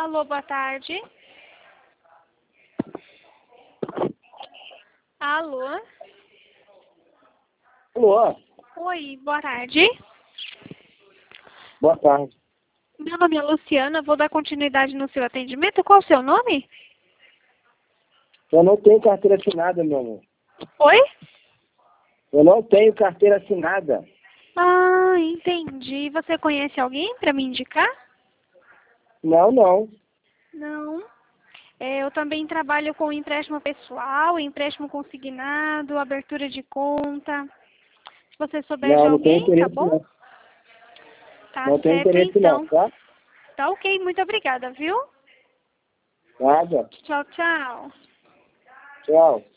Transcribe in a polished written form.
Alô, boa tarde. Alô? Alô, Oi, boa tarde. boa tarde. Meu nome é Luciana, vou dar continuidade no seu atendimento. Qual o seu nome? Eu não tenho carteira assinada, meu amor. Oi? Eu não tenho carteira assinada. Ah, entendi. Você conhece alguém para me indicar? Não. Não. Eu também trabalho com empréstimo pessoal, empréstimo consignado, abertura de conta. Se você souber de Não tenho alguém, tá interesse bom? não. Tá Não tenho certo, interesse não, então. tá? Tá ok, muito obrigada, viu? Nada. Tchau, tchau. Tchau.